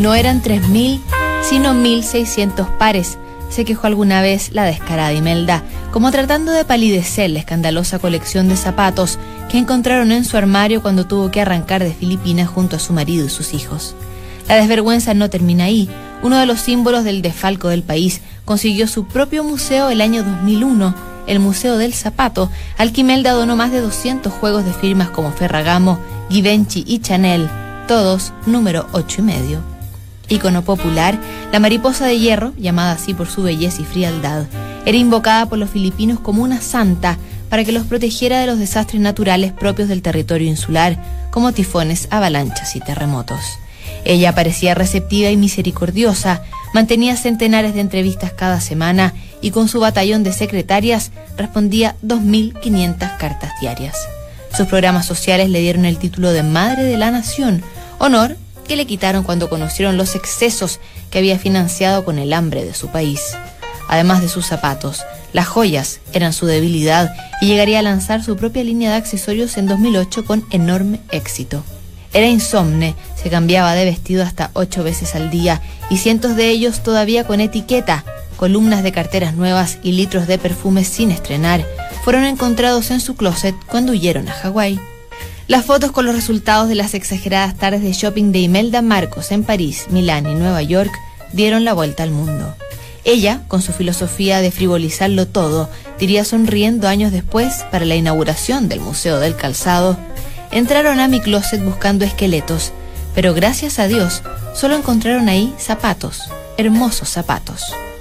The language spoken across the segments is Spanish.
no eran 3.000, sino 1.600 pares, se quejó alguna vez la descarada Imelda, como tratando de palidecer la escandalosa colección de zapatos que encontraron en su armario cuando tuvo que arrancar de Filipinas junto a su marido y sus hijos. La desvergüenza no termina ahí. Uno de los símbolos del desfalco del país consiguió su propio museo el año 2001, el Museo del Zapato, al que Imelda donó más de 200 juegos de firmas como Ferragamo, Givenchy y Chanel, todos número 8,5. Ícono popular, la mariposa de hierro, llamada así por su belleza y frialdad, era invocada por los filipinos como una santa para que los protegiera de los desastres naturales propios del territorio insular, como tifones, avalanchas y terremotos. Ella parecía receptiva y misericordiosa, mantenía centenares de entrevistas cada semana y con su batallón de secretarias respondía 2.500 cartas diarias. Sus programas sociales le dieron el título de Madre de la Nación, honor que le quitaron cuando conocieron los excesos que había financiado con el hambre de su país. Además de sus zapatos, las joyas eran su debilidad y llegaría a lanzar su propia línea de accesorios en 2008 con enorme éxito. Era insomne, se cambiaba de vestido hasta 8 veces al día y cientos de ellos todavía con etiqueta, columnas de carteras nuevas y litros de perfumes sin estrenar, fueron encontrados en su closet cuando huyeron a Hawái. Las fotos con los resultados de las exageradas tardes de shopping de Imelda Marcos en París, Milán y Nueva York dieron la vuelta al mundo. Ella, con su filosofía de frivolizarlo todo, diría sonriendo años después, para la inauguración del Museo del Calzado: entraron a mi closet buscando esqueletos, pero gracias a Dios solo encontraron ahí zapatos, hermosos zapatos.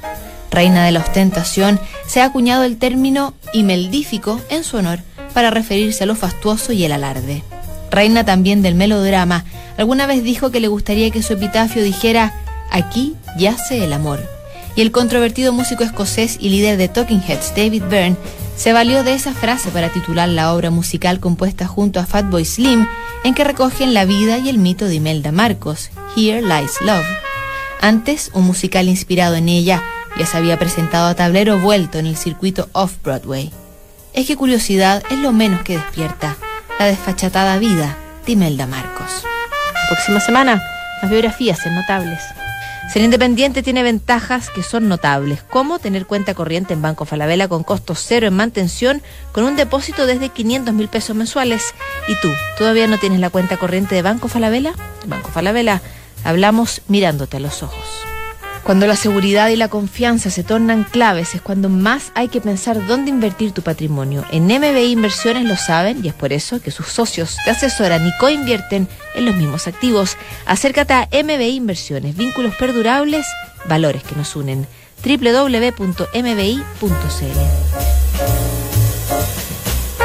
Reina de la ostentación, se ha acuñado el término imeldífico en su honor para referirse a lo fastuoso y el alarde. Reina también del melodrama, alguna vez dijo que le gustaría que su epitafio dijera: aquí yace el amor. Y el controvertido músico escocés y líder de Talking Heads, David Byrne, se valió de esa frase para titular la obra musical compuesta junto a Fatboy Slim, en que recogen la vida y el mito de Imelda Marcos, Here Lies Love. Antes, un musical inspirado en ella ya se había presentado a tablero vuelto en el circuito Off-Broadway. Es que curiosidad es lo menos que despierta la desfachatada vida de Imelda Marcos. La próxima semana, las biografías en Notables. Ser independiente tiene ventajas que son notables, como tener cuenta corriente en Banco Falabella con costo cero en mantención, con un depósito desde 500.000 pesos mensuales. ¿Y tú, todavía no tienes la cuenta corriente de Banco Falabella? Banco Falabella, hablamos mirándote a los ojos. Cuando la seguridad y la confianza se tornan claves es cuando más hay que pensar dónde invertir tu patrimonio. En MBI Inversiones lo saben y es por eso que sus socios te asesoran y coinvierten en los mismos activos. Acércate a MBI Inversiones, vínculos perdurables, valores que nos unen. www.mbi.cl